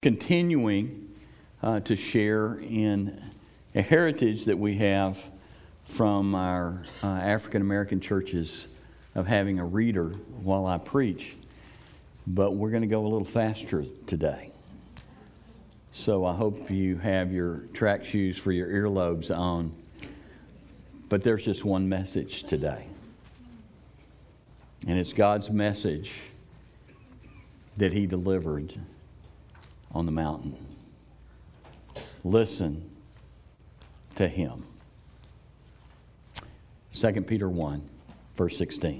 continuing to share in a heritage that we have from our African American churches of having a reader while I preach. But we're going to go a little faster today. So I hope you have your track shoes for your earlobes on. But there's just one message today. And it's God's message that He delivered on the mountain. Listen to Him. 2 Peter 1, verse 16.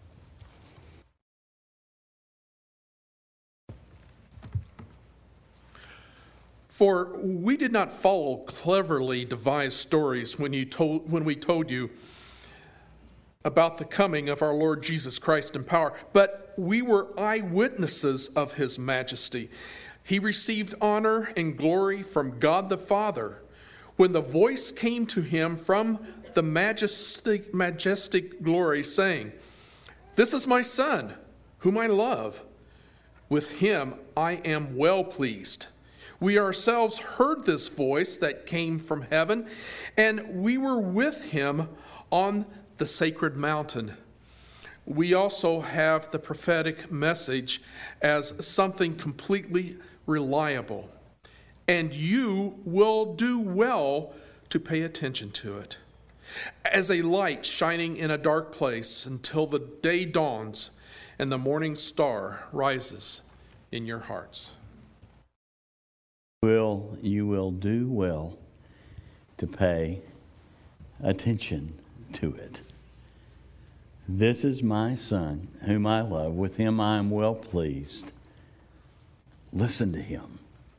For we did not follow cleverly devised stories when we told you about the coming of our Lord Jesus Christ in power, but we were eyewitnesses of His majesty. He received honor and glory from God the Father when the voice came to Him from the majestic glory, saying, "This is my Son, whom I love. With Him I am well pleased." We ourselves heard this voice that came from heaven, and we were with Him on the sacred mountain. We also have the prophetic message as something completely reliable, and you will do well to pay attention to it. As a light shining in a dark place until the day dawns and the morning star rises in your hearts. You will do well to pay attention to it. This is my Son, whom I love. With Him I am well pleased. Listen to Him.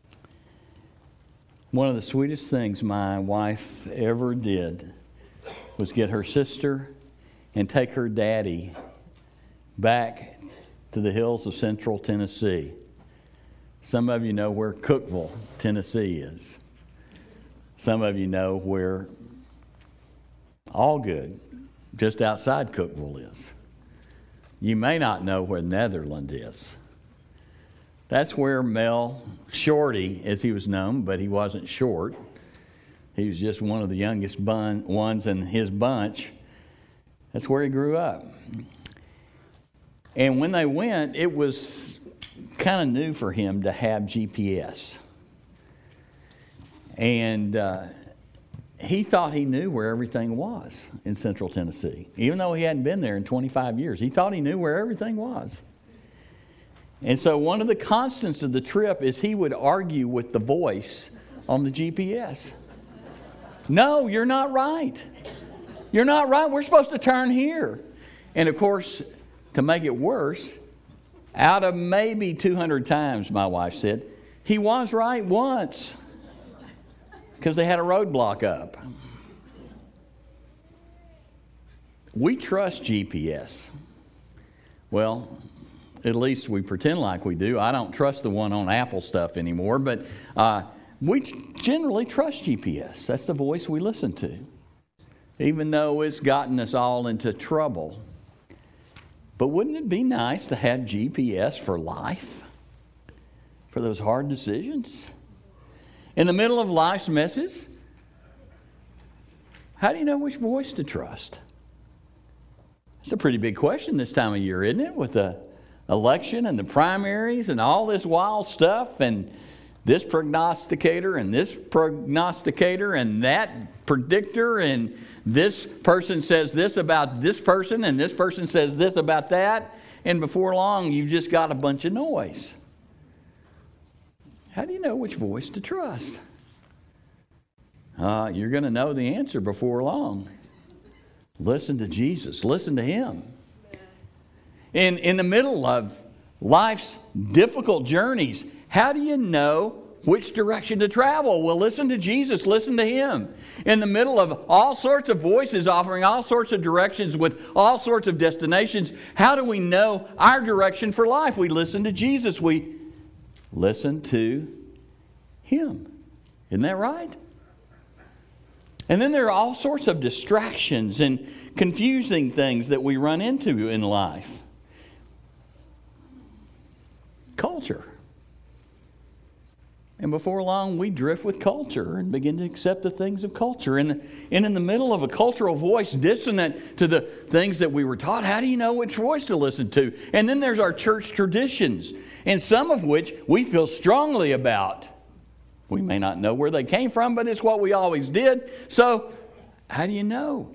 One of the sweetest things my wife ever did was get her sister and take her daddy back to the hills of central Tennessee. Some of you know where Cookeville, Tennessee is. Some of you know where Allgood, just outside Cookeville, is. You may not know where Netherland is. That's where Mel Shorty, as he was known, but he wasn't short. He was just one of the youngest ones in his bunch. That's where he grew up. And when they went, it was kind of new for him to have GPS. And he thought he knew where everything was in central Tennessee. Even though he hadn't been there in 25 years, he thought he knew where everything was. And so one of the constants of the trip is he would argue with the voice on the GPS. No, you're not right. You're not right. We're supposed to turn here. And of course, to make it worse, out of maybe 200 times, my wife said, he was right once because they had a roadblock up. We trust GPS. Well, at least we pretend like we do. I don't trust the one on Apple stuff anymore, but we generally trust GPS. That's the voice we listen to, even though it's gotten us all into trouble. But wouldn't it be nice to have GPS for life? For those hard decisions? In the middle of life's messes? How do you know which voice to trust? It's a pretty big question this time of year, isn't it? With the election and the primaries and all this wild stuff and this prognosticator and this prognosticator and that predictor, and this person says this about this person and this person says this about that, and before long you've just got a bunch of noise. How do you know which voice to trust? You're going to know the answer before long. Listen to Jesus. Listen to Him. In the middle of life's difficult journeys, how do you know which direction to travel? Well, listen to Jesus. Listen to Him. In the middle of all sorts of voices offering all sorts of directions with all sorts of destinations, how do we know our direction for life? We listen to Jesus. We listen to Him. Isn't that right? And then there are all sorts of distractions and confusing things that we run into in life. Culture. And before long, we drift with culture and begin to accept the things of culture. And in the middle of a cultural voice dissonant to the things that we were taught, how do you know which voice to listen to? And then there's our church traditions, and some of which we feel strongly about. We may not know where they came from, but it's what we always did. So, how do you know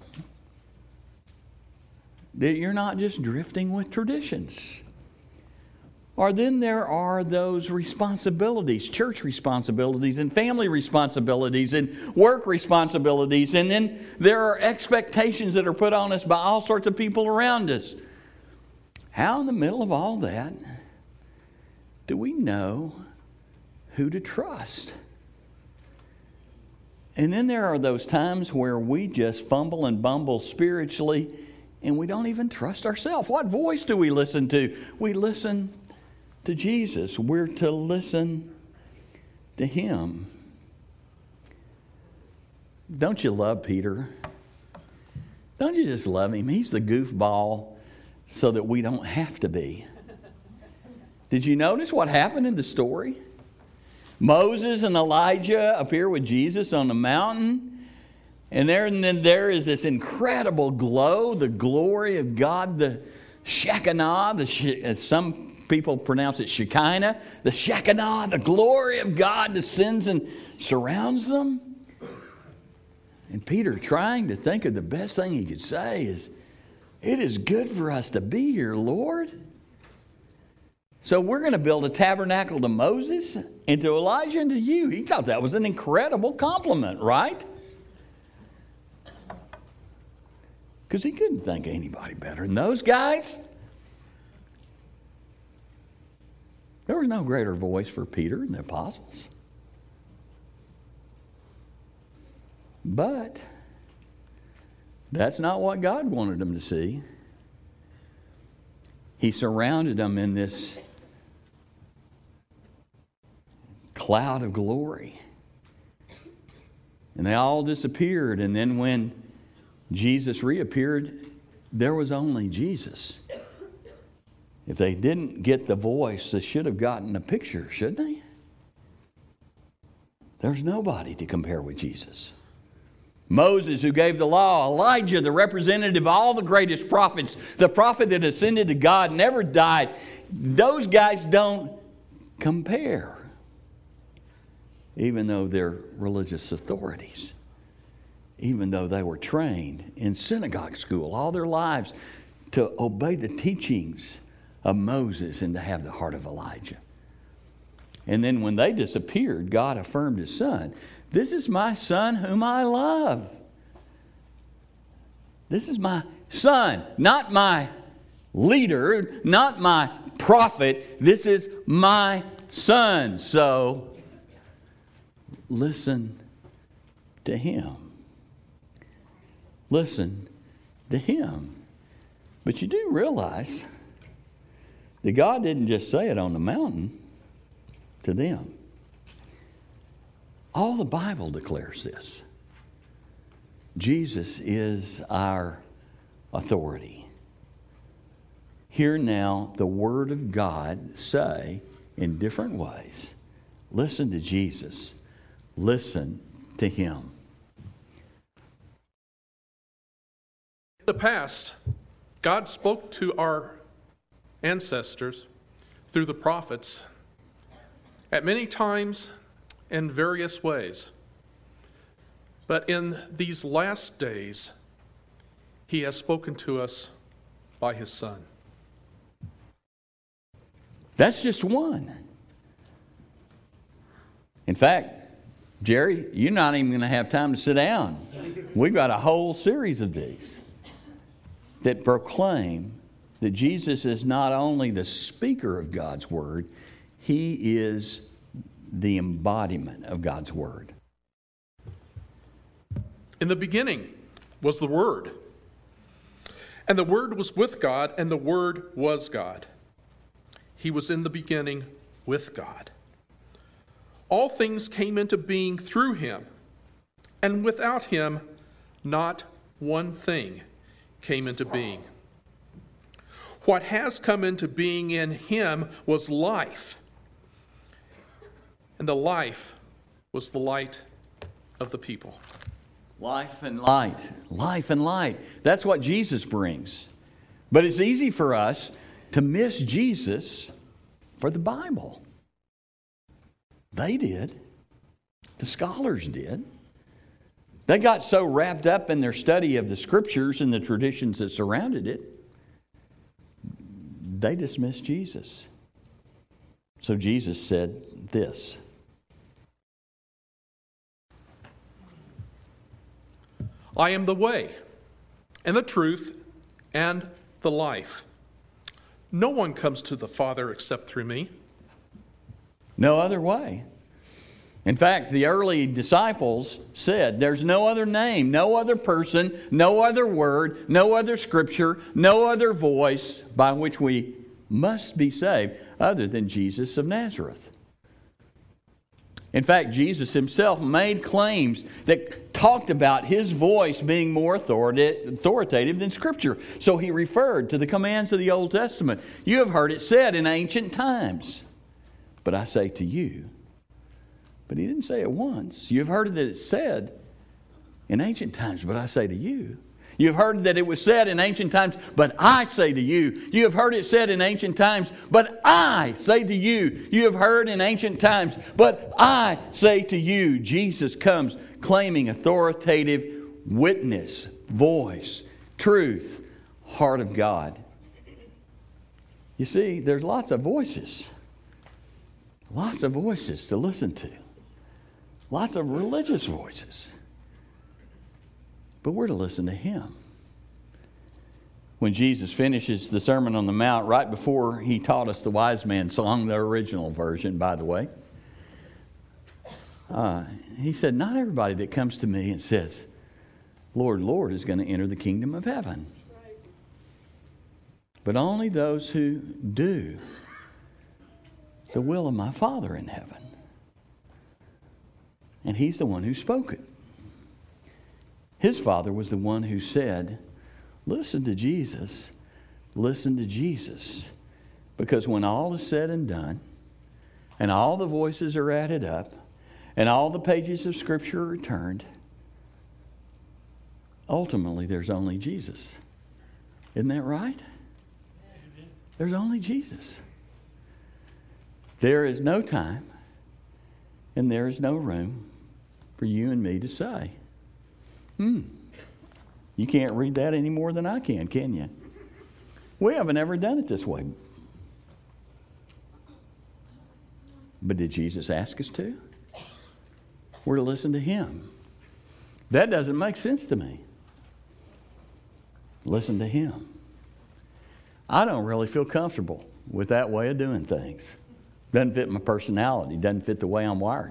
that you're not just drifting with traditions? Or then there are those responsibilities, church responsibilities and family responsibilities and work responsibilities. And then there are expectations that are put on us by all sorts of people around us. How in the middle of all that do we know who to trust? And then there are those times where we just fumble and bumble spiritually and we don't even trust ourselves. What voice do we listen to? We listen to Jesus. We're to listen to Him. Don't you love Peter? Don't you just love him? He's the goofball so that we don't have to be. Did you notice what happened in the story? Moses and Elijah appear with Jesus on the mountain. And then there is this incredible glow, the glory of God, the Shekinah, some people pronounce it Shekinah, the Shekinah, the glory of God descends and surrounds them. And Peter, trying to think of the best thing he could say, is, "It is good for us to be here, Lord. So we're going to build a tabernacle to Moses and to Elijah and to you." He thought that was an incredible compliment, right? Because he couldn't think of anybody better than those guys. There was no greater voice for Peter than the apostles. But that's not what God wanted them to see. He surrounded them in this cloud of glory. And they all disappeared. And then when Jesus reappeared, there was only Jesus. If they didn't get the voice, they should have gotten the picture, shouldn't they? There's nobody to compare with Jesus. Moses, who gave the law, Elijah, the representative of all the greatest prophets, the prophet that ascended to God, never died. Those guys don't compare, even though they're religious authorities, even though they were trained in synagogue school all their lives to obey the teachings of Moses and to have the heart of Elijah. And then when they disappeared, God affirmed His Son. "This is my Son whom I love." This is my Son, not my leader, not my prophet. This is my Son. So listen to Him. Listen to Him. But you do realize that God didn't just say it on the mountain to them. All the Bible declares this. Jesus is our authority. Hear now the Word of God say in different ways, listen to Jesus. Listen to Him. In the past, God spoke to our ancestors through the prophets at many times in various ways. But in these last days, He has spoken to us by His Son. That's just one. In fact, Jerry, you're not even going to have time to sit down. We've got a whole series of these that proclaim that Jesus is not only the speaker of God's Word, He is the embodiment of God's Word. In the beginning was the Word, and the Word was with God, and the Word was God. He was in the beginning with God. All things came into being through Him, and without Him, not one thing came into being. What has come into being in Him was life, and the life was the light of the people. Life and light. Life and light. That's what Jesus brings. But it's easy for us to miss Jesus for the Bible. They did. The scholars did. They got so wrapped up in their study of the Scriptures and the traditions that surrounded it, they dismissed Jesus. So Jesus said this. I am the way, and the truth, and the life. No one comes to the Father except through me. No other way. In fact, the early disciples said, there's no other name, no other person, no other word, no other scripture, no other voice by which we must be saved other than Jesus of Nazareth. In fact, Jesus himself made claims that talked about his voice being more authoritative than Scripture. So he referred to the commands of the Old Testament. You have heard it said in ancient times, but I say to you. But he didn't say it once. You have heard that it said in ancient times, but I say to you. You have heard that it was said in ancient times, but I say to you. You have heard it said in ancient times, but I say to you. You have heard in ancient times, but I say to you. Jesus comes claiming authoritative witness, voice, truth, heart of God. You see, there's lots of voices. Lots of voices to listen to. Lots of religious voices. But we're to listen to him. When Jesus finishes the Sermon on the Mount, right before he taught us the wise man song, the original version, by the way, he said, not everybody that comes to me and says, Lord, Lord, is going to enter the kingdom of heaven. But only those who do the will of my Father in heaven. And he's the one who spoke it. His Father was the one who said, listen to Jesus, listen to Jesus. Because when all is said and done, and all the voices are added up, and all the pages of Scripture are returned, ultimately there's only Jesus. Isn't that right? There's only Jesus. There is no time, and there is no room for you and me to say, you can't read that any more than I can you? We haven't ever done it this way. But did Jesus ask us to? We're to listen to him. That doesn't make sense to me. Listen to him. I don't really feel comfortable with that way of doing things. Doesn't fit my personality. Doesn't fit the way I'm wired.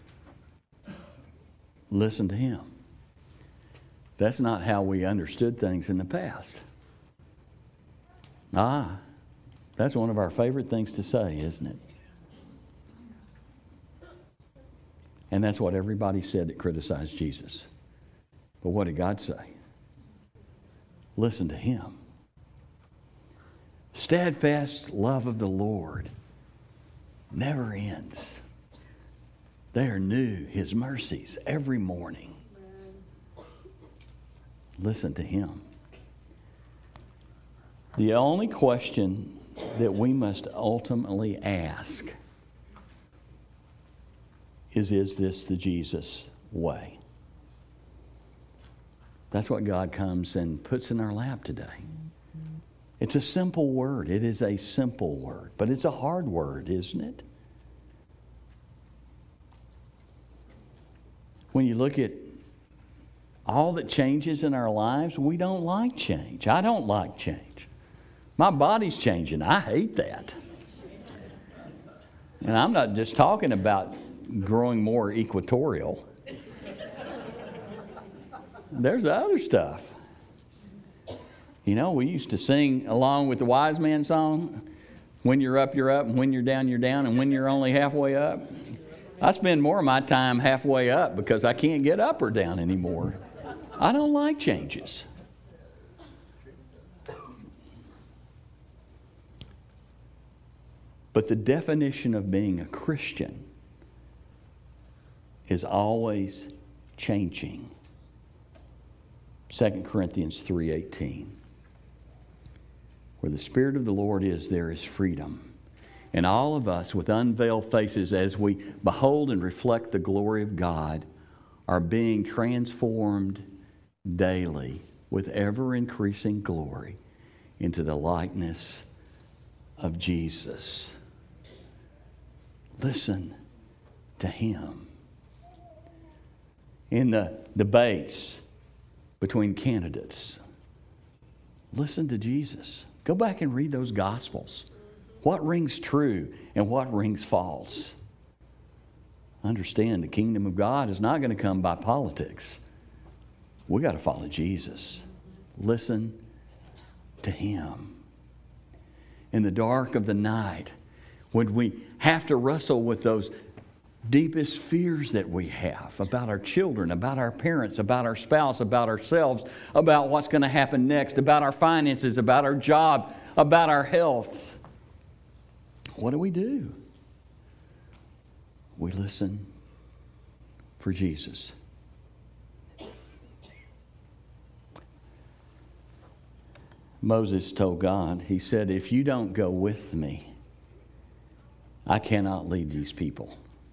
Listen to him. That's not how we understood things in the past. That's one of our favorite things to say, isn't it? And that's what everybody said that criticized Jesus. But what did God say? Listen to him. Steadfast love of the Lord never ends. They are new, his mercies, every morning. Listen to him. The only question that we must ultimately ask is this the Jesus way? That's what God comes and puts in our lap today. It's a simple word. It is a simple word, but it's a hard word, isn't it? When you look at all that changes in our lives, we don't like change. I don't like change. My body's changing. I hate that. And I'm not just talking about growing more equatorial. There's other stuff. You know, we used to sing along with the wise man song, when you're up, and when you're down, and when you're only halfway up. I spend more of my time halfway up because I can't get up or down anymore. I don't like changes. But the definition of being a Christian is always changing. 2 Corinthians 3:18. Where the Spirit of the Lord is, there is freedom. And all of us with unveiled faces, as we behold and reflect the glory of God, are being transformed daily with ever-increasing glory into the likeness of Jesus. Listen to Him. In the debates between candidates, listen to Jesus. Go back and read those Gospels. What rings true and what rings false? Understand, the kingdom of God is not going to come by politics. We got to follow Jesus. Listen to Him. In the dark of the night, when we have to wrestle with those deepest fears that we have about our children, about our parents, about our spouse, about ourselves, about what's going to happen next, about our finances, about our job, about our health, what do? We listen for Jesus. Moses told God, he said, if you don't go with me, I cannot lead these people.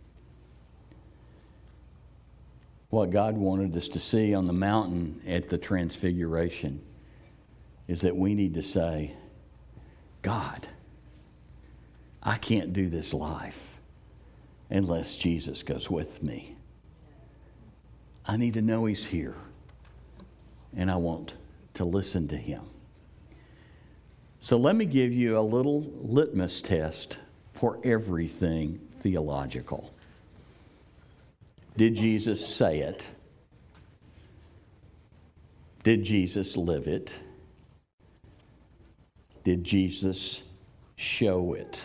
What God wanted us to see on the mountain at the Transfiguration is that we need to say, God, I can't do this life unless Jesus goes with me. I need to know He's here, and I want to listen to Him. So let me give you a little litmus test for everything theological. Did Jesus say it? Did Jesus live it? Did Jesus show it?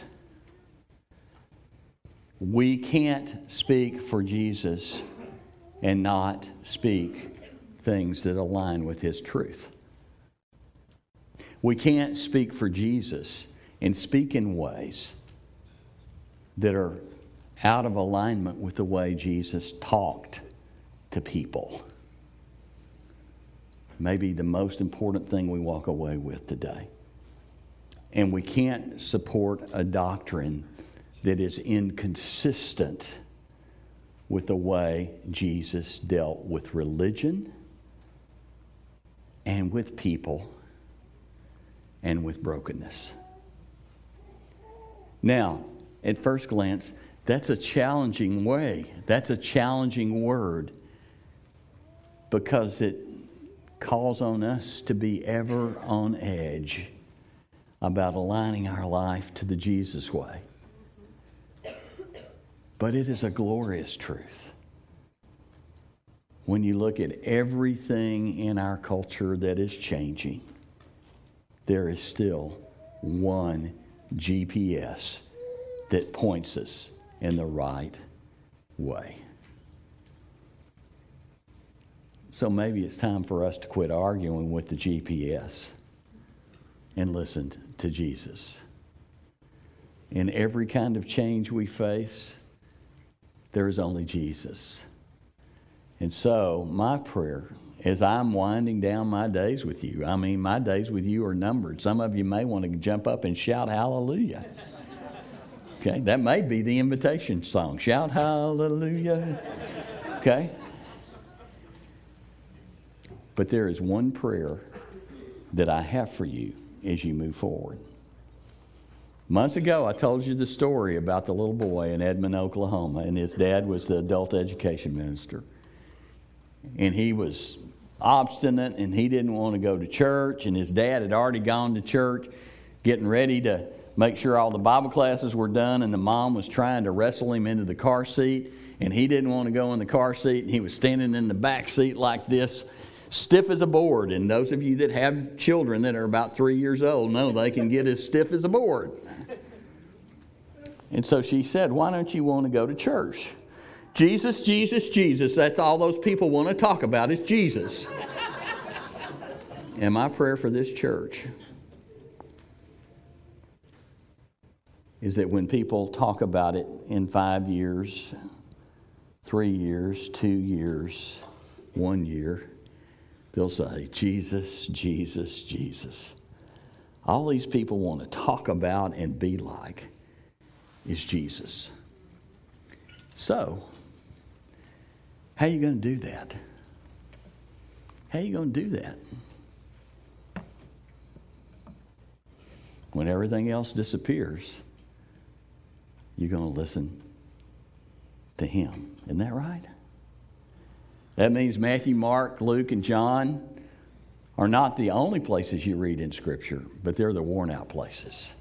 We can't speak for Jesus and not speak things that align with His truth. We can't speak for Jesus and speak in ways that are out of alignment with the way Jesus talked to people. Maybe the most important thing we walk away with today. And we can't support a doctrine that is inconsistent with the way Jesus dealt with religion and with people and with brokenness. Now, at first glance, that's a challenging way. That's a challenging word because it calls on us to be ever on edge about aligning our life to the Jesus way. But it is a glorious truth. When you look at everything in our culture that is changing, there is still one GPS that points us in the right way. So maybe it's time for us to quit arguing with the GPS and listen to Jesus. In every kind of change we face, there is only Jesus. And so my prayer, as I'm winding down my days with you, my days with you are numbered. Some of you may want to jump up and shout hallelujah. Okay, that may be the invitation song. Shout hallelujah. Okay? But there is one prayer that I have for you as you move forward. Months ago, I told you the story about the little boy in Edmond, Oklahoma, and his dad was the adult education minister. And he was obstinate, and he didn't want to go to church, and his dad had already gone to church, getting ready to make sure all the Bible classes were done, and the mom was trying to wrestle him into the car seat, and he didn't want to go in the car seat, and he was standing in the back seat like this, stiff as a board. And those of you that have children that are about 3 years old know they can get as stiff as a board. And so she said, why don't you want to go to church? Jesus, Jesus, Jesus. That's all those people want to talk about is Jesus. And my prayer for this church is that when people talk about it in 5 years, 3 years, 2 years, 1 year, they'll say, Jesus, Jesus, Jesus. All these people want to talk about and be like is Jesus. So, how are you going to do that? How are you going to do that? When everything else disappears, you're going to listen to Him. Isn't that right? That means Matthew, Mark, Luke, and John are not the only places you read in Scripture, but they're the worn out places.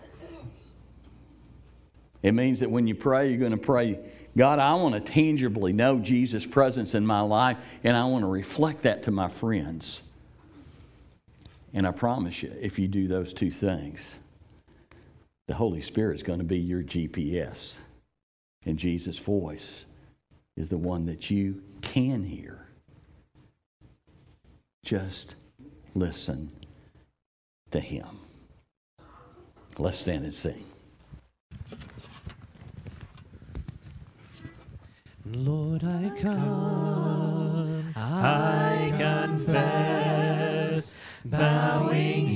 It means that when you pray, you're going to pray, God, I want to tangibly know Jesus' presence in my life, and I want to reflect that to my friends. And I promise you, if you do those two things, the Holy Spirit is going to be your GPS. And Jesus' voice is the one that you can hear. Just listen to Him. Let's stand and sing. Lord, I come, I confess, bowing